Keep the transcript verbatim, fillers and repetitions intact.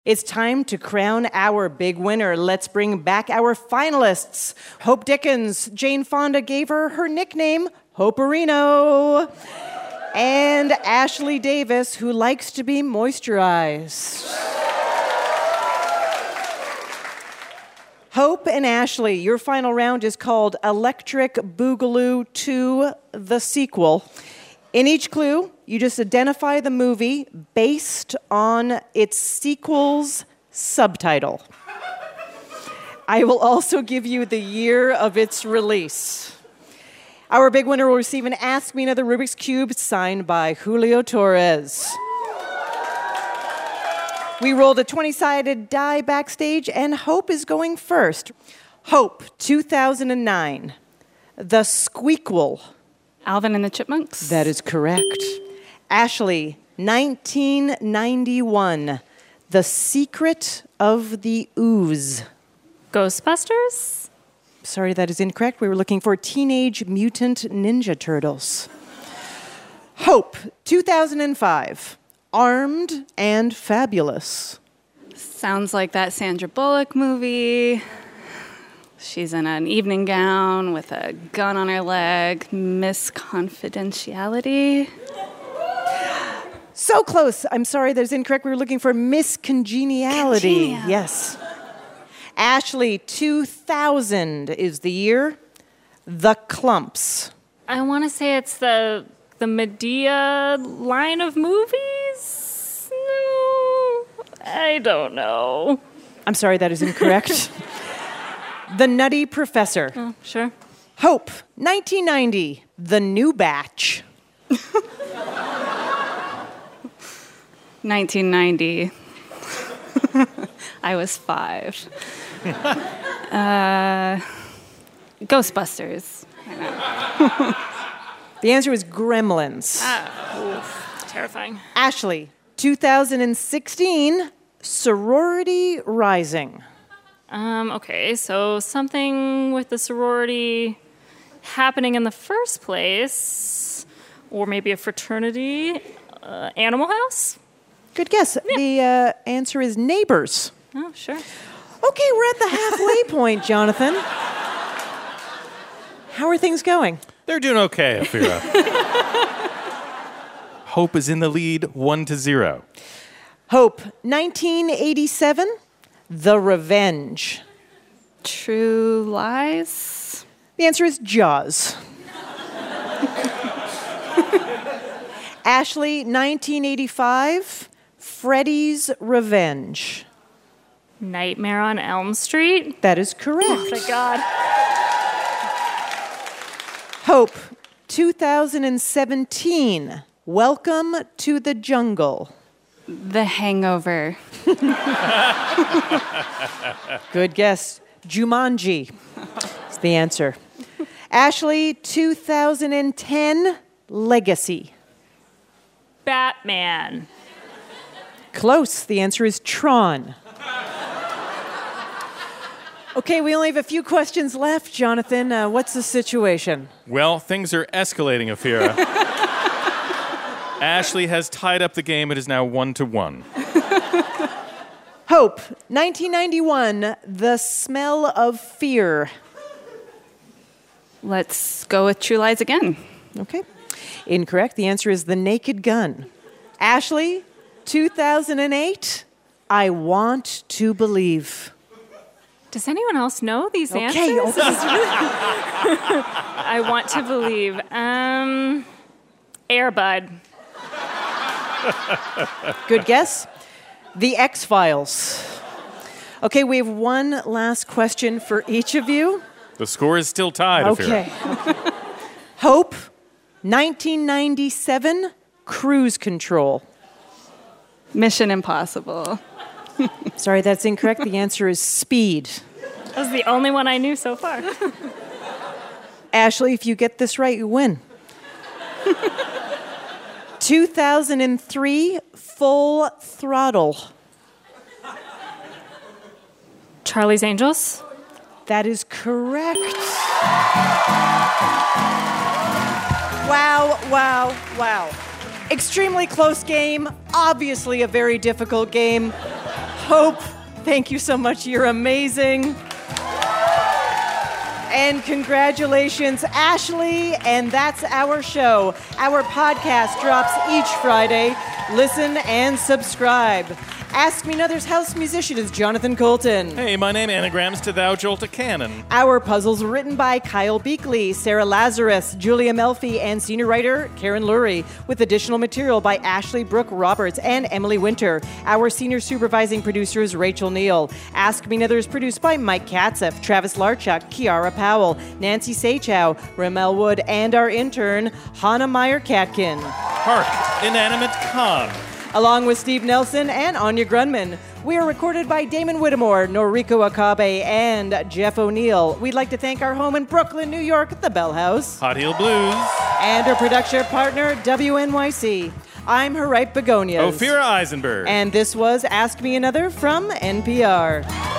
It's time to crown our big winner. Let's bring back our finalists. Hope Dickens. Jane Fonda gave her her nickname, Hoperino. And Ashley Davis, who likes to be moisturized. Hope and Ashley, your final round is called Electric Boogaloo two, the sequel. In each clue, you just identify the movie based on its sequel's subtitle. I will also give you the year of its release. Our big winner will receive an Ask Me Another Rubik's Cube signed by Julio Torres. We rolled a twenty-sided die backstage, and Hope is going first. Hope, two thousand nine. The Squeakquel. Alvin and the Chipmunks? That is correct. Ashley, nineteen ninety-one. The Secret of the Ooze. Ghostbusters? Sorry, that is incorrect. We were looking for Teenage Mutant Ninja Turtles. Hope, two thousand five. Armed and Fabulous. Sounds like that Sandra Bullock movie. She's in an evening gown with a gun on her leg. Miss Confidentiality. So close. I'm sorry, that is incorrect. We were looking for Miss Congeniality. Congenial. Yes. Ashley, two thousand is the year. The Clumps. I want to say it's the the Medea line of movies? No, I don't know. I'm sorry, that is incorrect. The Nutty Professor. Oh, sure. Hope, nineteen ninety. The New Batch. nineteen ninety. I was five. uh, Ghostbusters. I know. The answer was Gremlins. Ah, oof, terrifying. Ashley, two thousand sixteen. Sorority Rising. Um, okay, so something with the sorority happening in the first place, or maybe a fraternity. Uh, Animal House? Good guess. Yeah. The uh, answer is Neighbors. Oh, sure. Okay, we're at the halfway point, Jonathan. How are things going? They're doing okay, Ophira. Hope is in the lead, one to zero. Hope, nineteen eighty-seven. The Revenge. True Lies? The answer is Jaws. Ashley, nineteen eighty-five. Freddy's Revenge. Nightmare on Elm Street? That is correct. Oh, thank God. Hope, two thousand seventeen. Welcome to the Jungle. The Hangover. Good guess. Jumanji is the answer. Ashley, two thousand ten. Legacy. Batman. Close. The answer is Tron. Okay, we only have a few questions left, Jonathan. Uh, what's the situation? Well, things are escalating, Ophira. Ashley has tied up the game. It is now one to one. Hope, nineteen ninety-one. The Smell of Fear. Let's go with True Lies again. Okay. Incorrect. The answer is The Naked Gun. Ashley, two thousand eight. I Want to Believe. Does anyone else know these okay. answers? Oh, this is really... I want to believe. Um, Air Bud. Good guess. The X-Files. Okay, we have one last question for each of you. The score is still tied, Okay. Ophira. Hope, nineteen ninety-seven. Cruise Control. Mission Impossible. Sorry, that's incorrect. The answer is Speed. That was the only one I knew so far. Ashley, if you get this right, you win. two thousand three. Full Throttle. Charlie's Angels? That is correct. Wow, wow, wow. Extremely close game. Obviously a very difficult game. Hope, thank you so much. You're amazing. And congratulations, Ashley. And that's our show. Our podcast drops each Friday. Listen and subscribe. Ask Me Another's house musician is Jonathan Colton. Hey, my name anagrams to Thou Jolt a Cannon. Our puzzles were written by Kyle Beakley, Sarah Lazarus, Julia Melfi, and senior writer Karen Lurie, with additional material by Ashley Brooke Roberts and Emily Winter. Our senior supervising producer is Rachel Neal. Ask Me Another is produced by Mike Katzef, Travis Larchuk, Kiara Powell, Nancy Sachow, Ramel Wood, and our intern, Hannah Meyer-Katkin. Hark, inanimate con. Along with Steve Nelson and Anya Grunman. We are recorded by Damon Whittemore, Noriko Akabe, and Jeff O'Neill. We'd like to thank our home in Brooklyn, New York, the Bell House. Hot Heel Blues. And our production partner, W N Y C. I'm Harriet Begonias. Ophira Eisenberg. And this was Ask Me Another from N P R.